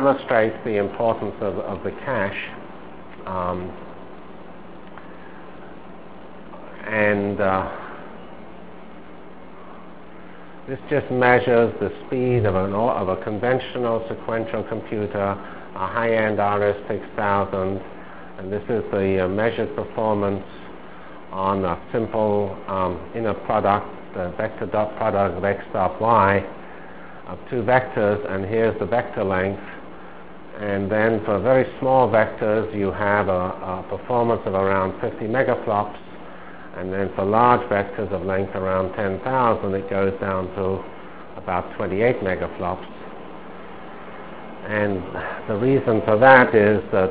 demonstrates the importance of the cache. This just measures the speed of a conventional sequential computer, a high-end RS-6000, and this is the measured performance on a simple inner product, the vector dot product of x dot y of two vectors, and here's the vector length. And then for very small vectors, you have a performance of around 50 megaflops. And then for large vectors of length around 10,000, it goes down to about 28 megaflops. And the reason for that is that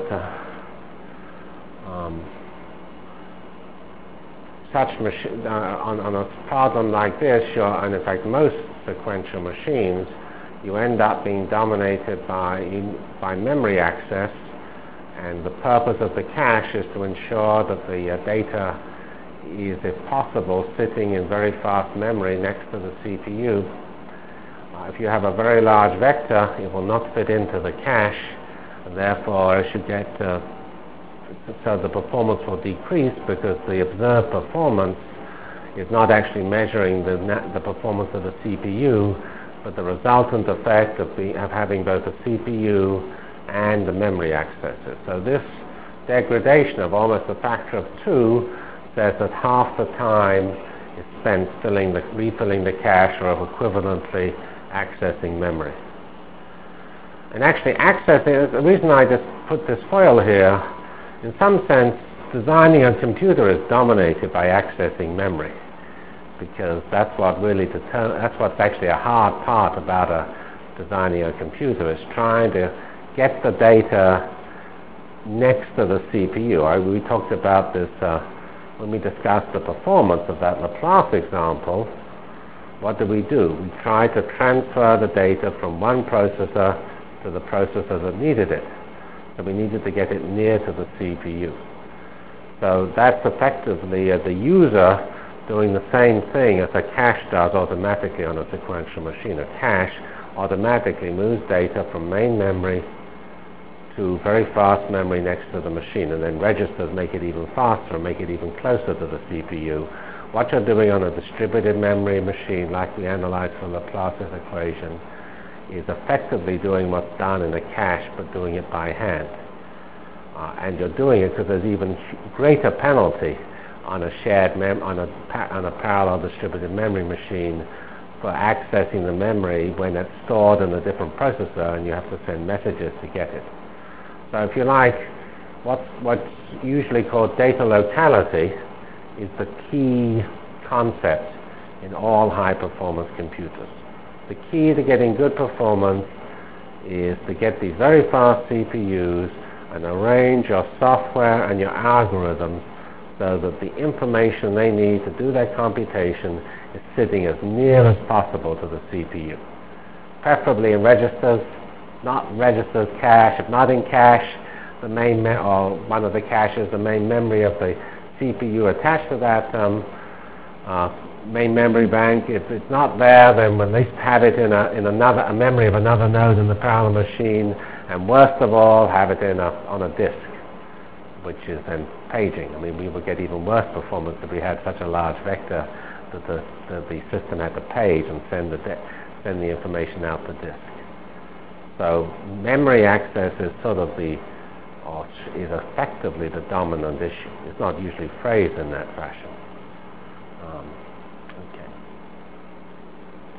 such machine on a problem like this, and in fact most sequential machines, you end up being dominated by memory access, and the purpose of the cache is to ensure that the data is, if possible, sitting in very fast memory next to the CPU. If you have a very large vector, it will not fit into the cache, and therefore it should get so the performance will decrease, because the observed performance is not actually measuring the performance of the CPU, but the resultant effect of having both the CPU and the memory accesses. So this degradation of almost a factor of 2 says that half the time is spent refilling the cache, or of equivalently accessing memory. And actually accessing, the reason I just put this foil here, in some sense designing a computer is dominated by accessing memory, because that's what really that's what's actually a hard part about designing a computer, is trying to get the data next to the CPU. We talked about this when we discussed the performance of that Laplace example. What do? We try to transfer the data from one processor to the processor that needed it. So we needed to get it near to the CPU. So that's effectively the user doing the same thing as a cache does automatically on a sequential machine. A cache automatically moves data from main memory to very fast memory next to the machine, and then registers make it even faster and make it even closer to the CPU. What you're doing on a distributed memory machine, like we analyzed for Laplace's equation, is effectively doing what's done in a cache, but doing it by hand. And you're doing it because there's even greater penalty on a on a parallel distributed memory machine for accessing the memory when it's stored in a different processor, and you have to send messages to get it. So if you like, what's usually called data locality is the key concept in all high-performance computers. The key to getting good performance is to get these very fast CPUs and arrange your software and your algorithms so that the information they need to do their computation is sitting as near as possible to the CPU. Preferably in registers, not registers cache. If not in cache, the main or one of the caches, the main memory of the CPU attached to that main memory bank. If it's not there, then at least have it in a memory of another node in the parallel machine, and worst of all, have it on a disk, which is then paging. I mean, we would get even worse performance if we had such a large vector that the system had to page and send the information out the disk. So memory access is is effectively the dominant issue. It's not usually phrased in that fashion.